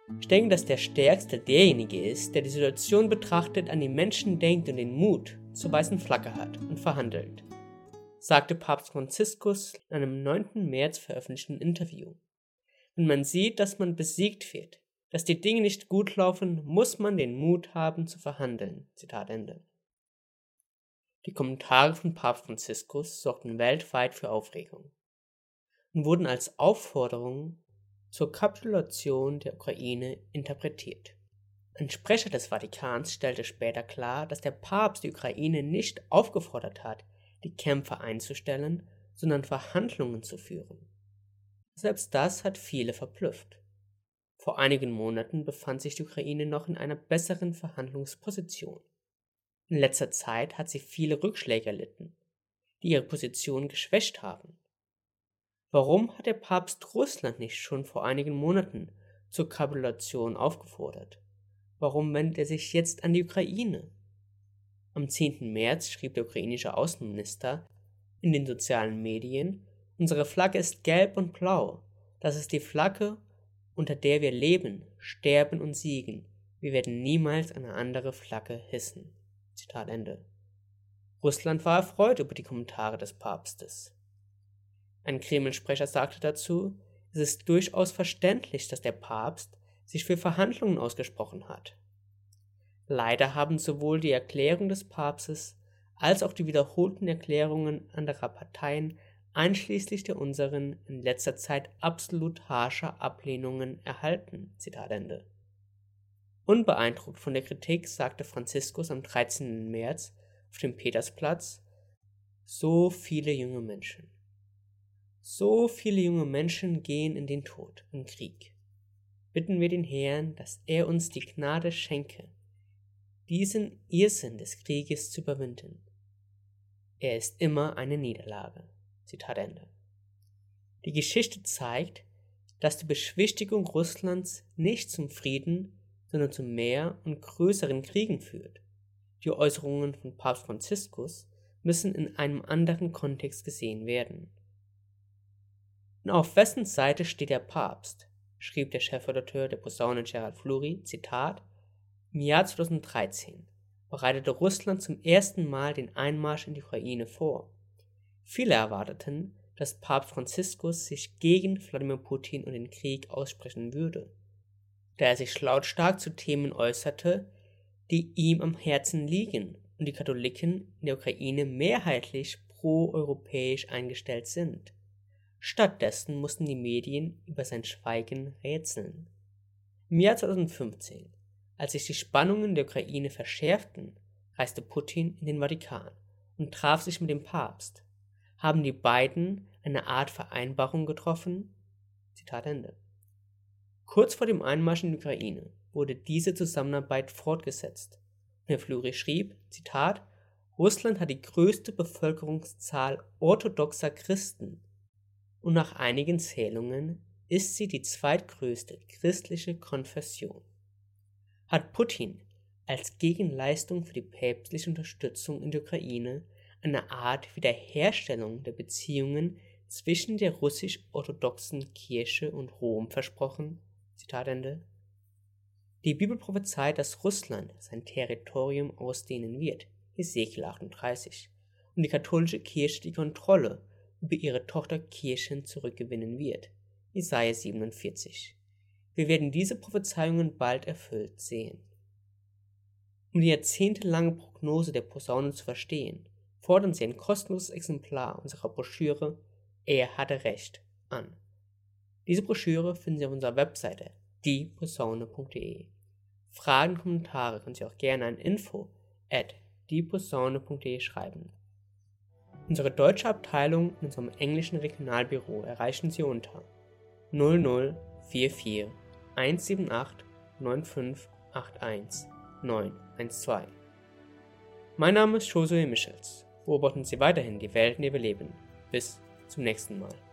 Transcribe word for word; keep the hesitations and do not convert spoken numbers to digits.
Ich denke, dass der Stärkste derjenige ist, der die Situation betrachtet, an die Menschen denkt und den Mut zur weißen Flagge hat und verhandelt, sagte Papst Franziskus in einem neunten März veröffentlichten Interview. Wenn man sieht, dass man besiegt wird, dass die Dinge nicht gut laufen, muss man den Mut haben zu verhandeln. Zitat Ende. Die Kommentare von Papst Franziskus sorgten weltweit für Aufregung und wurden als Aufforderung zur Kapitulation der Ukraine interpretiert. Ein Sprecher des Vatikans stellte später klar, dass der Papst die Ukraine nicht aufgefordert hat, die Kämpfe einzustellen, sondern Verhandlungen zu führen. Selbst das hat viele verblüfft. Vor einigen Monaten befand sich die Ukraine noch in einer besseren Verhandlungsposition. In letzter Zeit hat sie viele Rückschläge erlitten, die ihre Position geschwächt haben. Warum hat der Papst Russland nicht schon vor einigen Monaten zur Kapitulation aufgefordert? Warum wendet er sich jetzt an die Ukraine? Am zehnten März schrieb der ukrainische Außenminister in den sozialen Medien: Unsere Flagge ist gelb und blau. Das ist die Flagge, unter der wir leben, sterben und siegen. Wir werden niemals eine andere Flagge hissen. Zitat Ende. Russland war erfreut über die Kommentare des Papstes. Ein Kreml-Sprecher sagte dazu: Es ist durchaus verständlich, dass der Papst sich für Verhandlungen ausgesprochen hat. Leider haben sowohl die Erklärung des Papstes als auch die wiederholten Erklärungen anderer Parteien, einschließlich der unseren, in letzter Zeit absolut harscher Ablehnungen erhalten. Zitat Ende. Unbeeindruckt von der Kritik sagte Franziskus am dreizehnten März auf dem Petersplatz: So viele junge Menschen. So viele junge Menschen gehen in den Tod im Krieg. Bitten wir den Herrn, dass er uns die Gnade schenke, diesen Irrsinn des Krieges zu überwinden. Er ist immer eine Niederlage. Zitat Ende. Die Geschichte zeigt, dass die Beschwichtigung Russlands nicht zum Frieden, sondern zu mehr und größeren Kriegen führt. Die Äußerungen von Papst Franziskus müssen in einem anderen Kontext gesehen werden. Und auf wessen Seite steht der Papst? Schrieb der Chefredakteur der Posaune Gerald Fluri, Zitat: Im Jahr zweitausenddreizehn bereitete Russland zum ersten Mal den Einmarsch in die Ukraine vor. Viele erwarteten, dass Papst Franziskus sich gegen Wladimir Putin und den Krieg aussprechen würde, da er sich lautstark zu Themen äußerte, die ihm am Herzen liegen und die Katholiken in der Ukraine mehrheitlich pro-europäisch eingestellt sind. Stattdessen mussten die Medien über sein Schweigen rätseln. Im Jahr zweitausendfünfzehn, als sich die Spannungen der Ukraine verschärften, reiste Putin in den Vatikan und traf sich mit dem Papst. Haben die beiden eine Art Vereinbarung getroffen? Zitat Ende. Kurz vor dem Einmarsch in die Ukraine wurde diese Zusammenarbeit fortgesetzt. Und Herr Fluri schrieb, Zitat: Russland hat die größte Bevölkerungszahl orthodoxer Christen und nach einigen Zählungen ist sie die zweitgrößte christliche Konfession. Hat Putin als Gegenleistung für die päpstliche Unterstützung in der Ukraine eine Art Wiederherstellung der Beziehungen zwischen der russisch-orthodoxen Kirche und Rom versprochen? Zitat Ende. Die Bibel prophezeit, dass Russland sein Territorium ausdehnen wird, Hesekiel achtunddreißig, und die katholische Kirche die Kontrolle über ihre Tochterkirchen zurückgewinnen wird, Jesaja siebenundvierzig. Wir werden diese Prophezeiungen bald erfüllt sehen. Um die jahrzehntelange Prognose der Posaune zu verstehen, fordern Sie ein kostenloses Exemplar unserer Broschüre Er hatte Recht an. Diese Broschüre finden Sie auf unserer Webseite die posaune punkt de. Fragen und Kommentare können Sie auch gerne an info at die posaune punkt de schreiben. Unsere deutsche Abteilung in unserem englischen Regionalbüro erreichen Sie unter null null vier vier eins sieben acht neun fünf acht eins neun eins zwei. Mein Name ist Josue Michels. Beobachten Sie weiterhin die Welt, in der wir leben. Bis zum nächsten Mal.